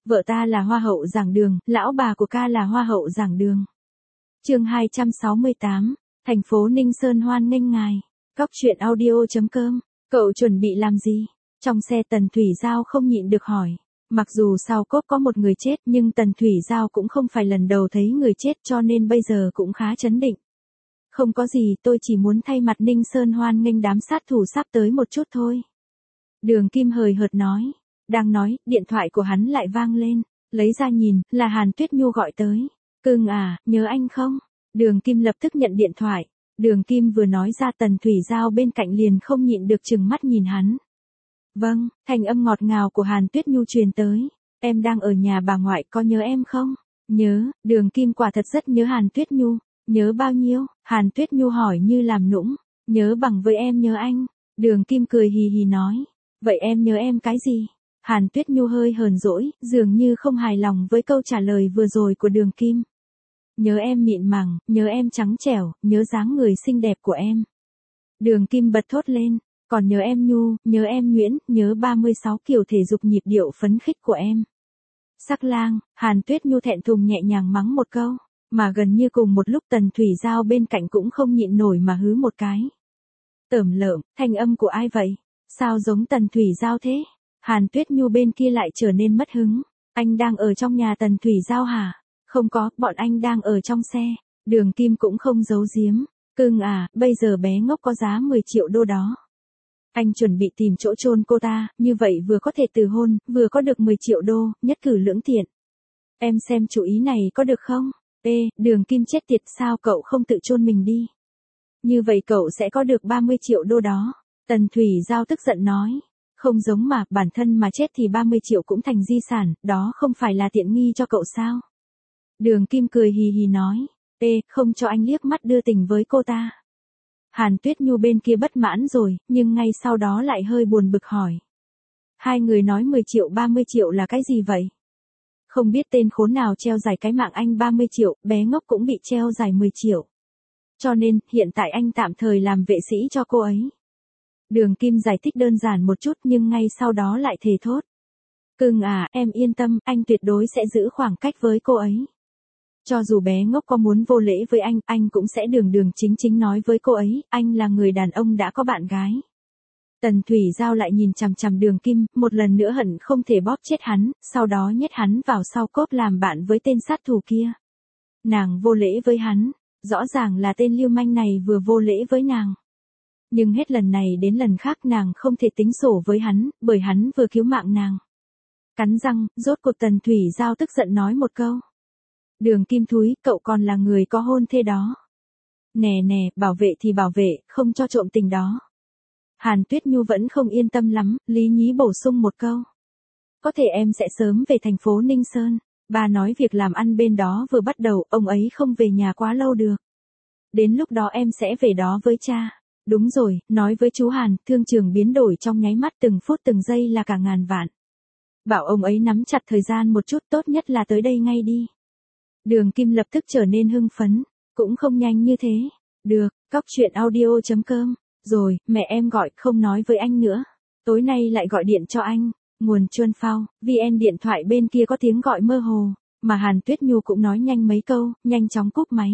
Vợ ta là hoa hậu giảng đường, lão bà của ca là hoa hậu giảng đường. Chương 268, thành phố Ninh Sơn hoan nghênh ngài. Góc truyện audio.com. Cậu chuẩn bị làm gì? Trong xe Tần Thủy Giao không nhịn được hỏi. Mặc dù sau cốp có một người chết nhưng Tần Thủy Giao cũng không phải lần đầu thấy người chết cho nên bây giờ cũng khá trấn định. Không có gì, tôi chỉ muốn thay mặt Ninh Sơn hoan nghênh đám sát thủ sắp tới một chút thôi. Đường Kim hời hợt nói. Đang nói, điện thoại của hắn lại vang lên. Lấy ra nhìn, là Hàn Tuyết Nhu gọi tới. Cưng à, nhớ anh không? Đường Kim lập tức nhận điện thoại. Đường Kim vừa nói ra Tần Thủy Giao bên cạnh liền không nhịn được trừng mắt nhìn hắn. Vâng, thanh âm ngọt ngào của Hàn Tuyết Nhu truyền tới. Em đang ở nhà bà ngoại, có nhớ em không? Nhớ, Đường Kim quả thật rất nhớ Hàn Tuyết Nhu. Nhớ bao nhiêu? Hàn Tuyết Nhu hỏi như làm nũng. Nhớ bằng với em nhớ anh. Đường Kim cười hì hì nói. Vậy em nhớ em cái gì? Hàn Tuyết Nhu hơi hờn dỗi, dường như không hài lòng với câu trả lời vừa rồi của Đường Kim. Nhớ em mịn màng, nhớ em trắng trẻo, nhớ dáng người xinh đẹp của em. Đường Kim bật thốt lên, còn nhớ em Nhu, nhớ em Nguyễn, nhớ 36 kiểu thể dục nhịp điệu phấn khích của em. Sắc lang, Hàn Tuyết Nhu thẹn thùng nhẹ nhàng mắng một câu, mà gần như cùng một lúc Tần Thủy Giao bên cạnh cũng không nhịn nổi mà hứ một cái. Tởm lợm, thanh âm của ai vậy? Sao giống Tần Thủy Giao thế? Hàn Tuyết Nhu bên kia lại trở nên mất hứng. Anh đang ở trong nhà Tần Thủy Giao hả? Không có, bọn anh đang ở trong xe. Đường Kim cũng không giấu giếm. Cưng à, bây giờ bé ngốc có giá 10 triệu đô đó. Anh chuẩn bị tìm chỗ chôn cô ta, như vậy vừa có thể từ hôn, vừa có được 10 triệu đô, nhất cử lưỡng tiện. Em xem chủ ý này có được không? Đường Kim chết tiệt, sao cậu không tự chôn mình đi? Như vậy cậu sẽ có được 30 triệu đô đó. Tần Thủy Giao tức giận nói. Không giống mà, bản thân mà chết thì 30 triệu cũng thành di sản, đó không phải là tiện nghi cho cậu sao? Đường Kim cười hì hì nói. Không cho anh liếc mắt đưa tình với cô ta. Hàn Tuyết Nhu bên kia bất mãn rồi, nhưng ngay sau đó lại hơi buồn bực hỏi. Hai người nói 10 triệu 30 triệu là cái gì vậy? Không biết tên khốn nào treo giải cái mạng anh 30 triệu, bé ngốc cũng bị treo giải 10 triệu. Cho nên, hiện tại anh tạm thời làm vệ sĩ cho cô ấy. Đường Kim giải thích đơn giản một chút nhưng ngay sau đó lại thề thốt. Cưng à, em yên tâm, anh tuyệt đối sẽ giữ khoảng cách với cô ấy. Cho dù bé ngốc có muốn vô lễ với anh cũng sẽ đường đường chính chính nói với cô ấy, anh là người đàn ông đã có bạn gái. Tần Thủy Giao lại nhìn chằm chằm Đường Kim, một lần nữa hận không thể bóp chết hắn, sau đó nhét hắn vào sau cốp làm bạn với tên sát thủ kia. Nàng vô lễ với hắn, rõ ràng là tên lưu manh này vừa vô lễ với nàng. Nhưng hết lần này đến lần khác nàng không thể tính sổ với hắn, bởi hắn vừa cứu mạng nàng. Cắn răng, rốt cuộc Tần Thủy Giao tức giận nói một câu. Đường Kim thúi, cậu còn là người có hôn thê đó. Nè, bảo vệ thì bảo vệ, không cho trộm tình đó. Hàn Tuyết Nhu vẫn không yên tâm lắm, lý nhí bổ sung một câu. Có thể em sẽ sớm về thành phố Ninh Sơn. Bà nói việc làm ăn bên đó vừa bắt đầu, ông ấy không về nhà quá lâu được. Đến lúc đó em sẽ về đó với cha. Đúng rồi, nói với chú Hàn, thương trường biến đổi trong nháy mắt, từng phút từng giây là cả ngàn vạn. Bảo ông ấy nắm chặt thời gian một chút, tốt nhất là tới đây ngay đi. Đường Kim lập tức trở nên hưng phấn, cũng không nhanh như thế. Được, góc truyện audio.com. Rồi, mẹ em gọi, không nói với anh nữa. Tối nay lại gọi điện cho anh. Nguồn Chuân Phao, VN điện thoại bên kia có tiếng gọi mơ hồ, mà Hàn Tuyết Nhu cũng nói nhanh mấy câu, nhanh chóng cúp máy.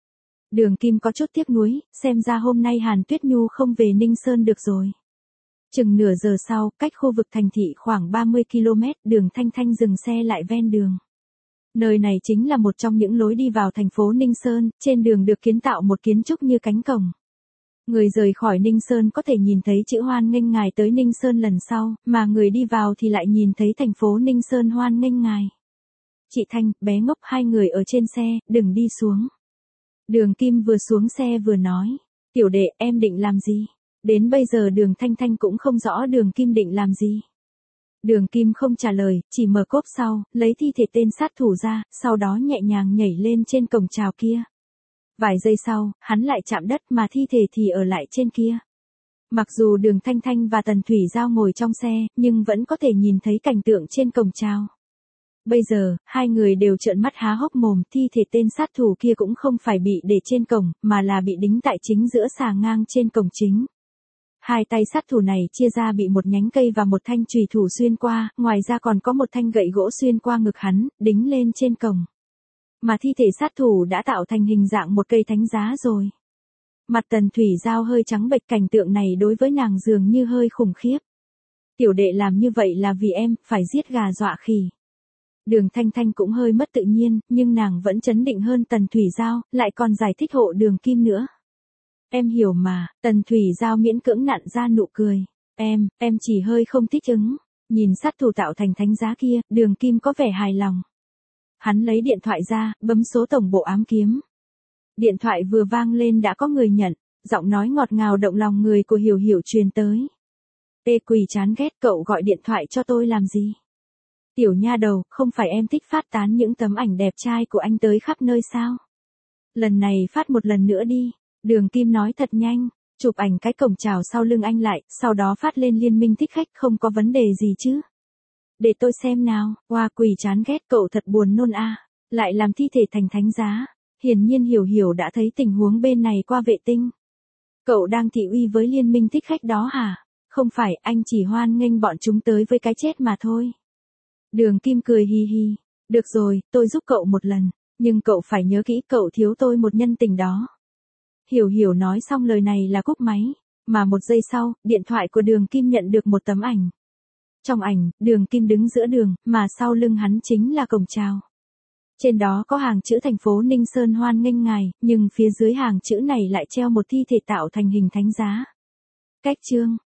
Đường Kim có chút tiếc nuối, xem ra hôm nay Hàn Tuyết Nhu không về Ninh Sơn được rồi. Chừng nửa giờ sau, cách khu vực thành thị khoảng 30 km, Đường Thanh Thanh dừng xe lại ven đường. Nơi này chính là một trong những lối đi vào thành phố Ninh Sơn, trên đường được kiến tạo một kiến trúc như cánh cổng. Người rời khỏi Ninh Sơn có thể nhìn thấy chữ hoan nghênh ngài tới Ninh Sơn lần sau, mà người đi vào thì lại nhìn thấy thành phố Ninh Sơn hoan nghênh ngài. Chị Thanh, bé ngốc, hai người ở trên xe, đừng đi xuống. Đường Kim vừa xuống xe vừa nói, tiểu đệ, em định làm gì? Đến bây giờ Đường Thanh Thanh cũng không rõ Đường Kim định làm gì. Đường Kim không trả lời, chỉ mở cốp sau, lấy thi thể tên sát thủ ra, sau đó nhẹ nhàng nhảy lên trên cổng chào kia. Vài giây sau, hắn lại chạm đất mà thi thể thì ở lại trên kia. Mặc dù Đường Thanh Thanh và Tần Thủy Giao ngồi trong xe, nhưng vẫn có thể nhìn thấy cảnh tượng trên cổng chào. Bây giờ, hai người đều trợn mắt há hốc mồm, thi thể tên sát thủ kia cũng không phải bị để trên cổng, mà là bị đính tại chính giữa xà ngang trên cổng chính. Hai tay sát thủ này chia ra bị một nhánh cây và một thanh chùy thủ xuyên qua, ngoài ra còn có một thanh gậy gỗ xuyên qua ngực hắn, đính lên trên cổng. Mà thi thể sát thủ đã tạo thành hình dạng một cây thánh giá rồi. Mặt Tần Thủy Giao hơi trắng bệch, cảnh tượng này đối với nàng dường như hơi khủng khiếp. Tiểu đệ làm như vậy là vì em, phải giết gà dọa khỉ. Đường Thanh Thanh cũng hơi mất tự nhiên, nhưng nàng vẫn trấn định hơn Tần Thủy Giao, lại còn giải thích hộ Đường Kim nữa. Em hiểu mà, Tần Thủy Giao miễn cưỡng nặn ra nụ cười. Em chỉ hơi không thích ứng. Nhìn sát thủ tạo thành thánh giá kia, Đường Kim có vẻ hài lòng. Hắn lấy điện thoại ra, bấm số tổng bộ ám kiếm. Điện thoại vừa vang lên đã có người nhận, giọng nói ngọt ngào động lòng người của Hiểu Hiểu truyền tới. Tê Quỳ chán ghét, cậu gọi điện thoại cho tôi làm gì? Tiểu nha đầu, không phải em thích phát tán những tấm ảnh đẹp trai của anh tới khắp nơi sao? Lần này phát một lần nữa đi. Đường Kim nói thật nhanh, chụp ảnh cái cổng chào sau lưng anh lại, sau đó phát lên Liên Minh Thích Khách, không có vấn đề gì chứ? Để tôi xem nào. Hoa Quỳ chán ghét, cậu thật buồn nôn a. Lại làm thi thể thành thánh giá. Hiển nhiên Hiểu Hiểu đã thấy tình huống bên này qua vệ tinh. Cậu đang thị uy với Liên Minh Thích Khách đó hả? Không phải, anh chỉ hoan nghênh bọn chúng tới với cái chết mà thôi. Đường Kim cười hì hì. Được rồi, tôi giúp cậu một lần, nhưng cậu phải nhớ kỹ, cậu thiếu tôi một nhân tình đó. Hiểu Hiểu nói xong lời này là cúp máy, mà một giây sau, điện thoại của Đường Kim nhận được một tấm ảnh. Trong ảnh, Đường Kim đứng giữa đường, mà sau lưng hắn chính là cổng chào. Trên đó có hàng chữ thành phố Ninh Sơn hoan nghênh ngài, nhưng phía dưới hàng chữ này lại treo một thi thể tạo thành hình thánh giá. Cách chương